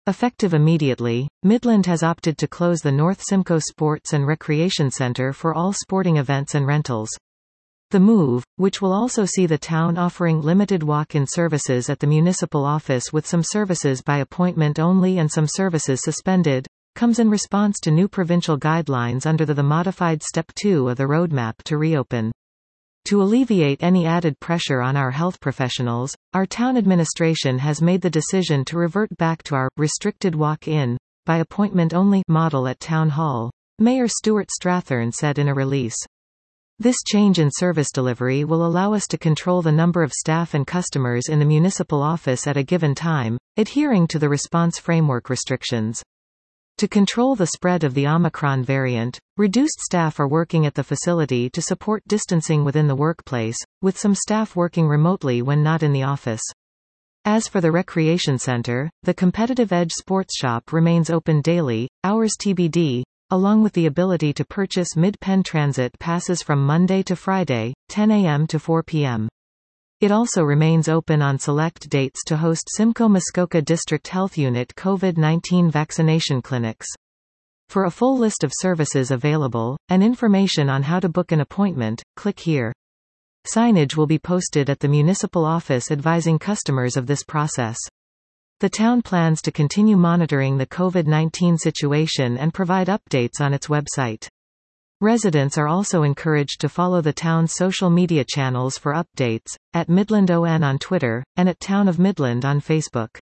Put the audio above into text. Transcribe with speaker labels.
Speaker 1: Effective immediately, Midland has opted to close the North Simcoe Sports and Recreation Center for all sporting events and rentals. The move, which will also see the town offering limited walk-in services at the municipal office with some services by appointment only and some services suspended, comes in response to new provincial guidelines under the modified Step 2 of the roadmap to reopen. To alleviate any added pressure on our health professionals, our town administration has made the decision to revert back to our restricted walk-in, by appointment only model at Town Hall, Mayor Stuart Strathern said in a release. This change in service delivery will allow us to control the number of staff and customers in the municipal office at a given time, adhering to the response framework restrictions. To control the spread of the Omicron variant, reduced staff are working at the facility to support distancing within the workplace, with some staff working remotely when not in the office. As for the recreation center, the Competitive Edge Sports Shop remains open daily, hours TBD, along with the ability to purchase Mid-Penn Transit passes from Monday to Friday, 10 a.m. to 4 p.m. It also remains open on select dates to host Simcoe-Muskoka District Health Unit COVID-19 vaccination clinics. For a full list of services available, and information on how to book an appointment, click here. Signage will be posted at the municipal office advising customers of this process. The town plans to continue monitoring the COVID-19 situation and provide updates on its website. Residents are also encouraged to follow the town's social media channels for updates, at Midland ON on Twitter, and at Town of Midland on Facebook.